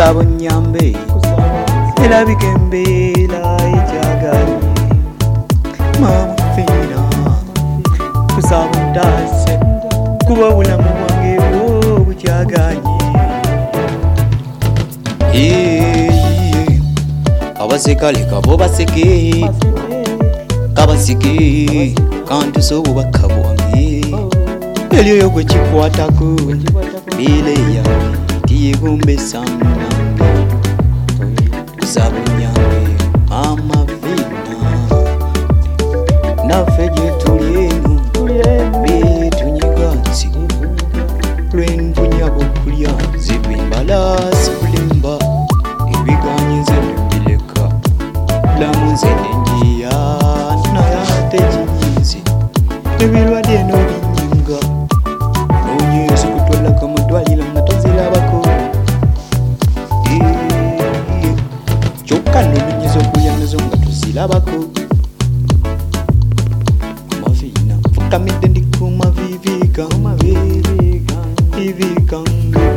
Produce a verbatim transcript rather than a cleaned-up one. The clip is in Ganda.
kusaba nyambe elabika embeera ekyaganye mama fina kusaba ntase kuba obulamu bwange bwo bukyaganye abaseka leka bo baseke kabasike kantu sobubaka bwange elyo yo gwe kikwatako bile yange tiyegombesa munange kusaba nyange mama fina naffe gye tuli eno betunyigansi lwenvunyabo kulya zibimbalasi kulimba ebiganyize nembileka lamuze nenjiya nayate kinyinzi ebirwadde nobinyinga nonyezi kutwalako mudwaliro nga tozirabako kyokka nolunyiza okulya nazo nga tozirabako fukamidde ndikuma vivika vivika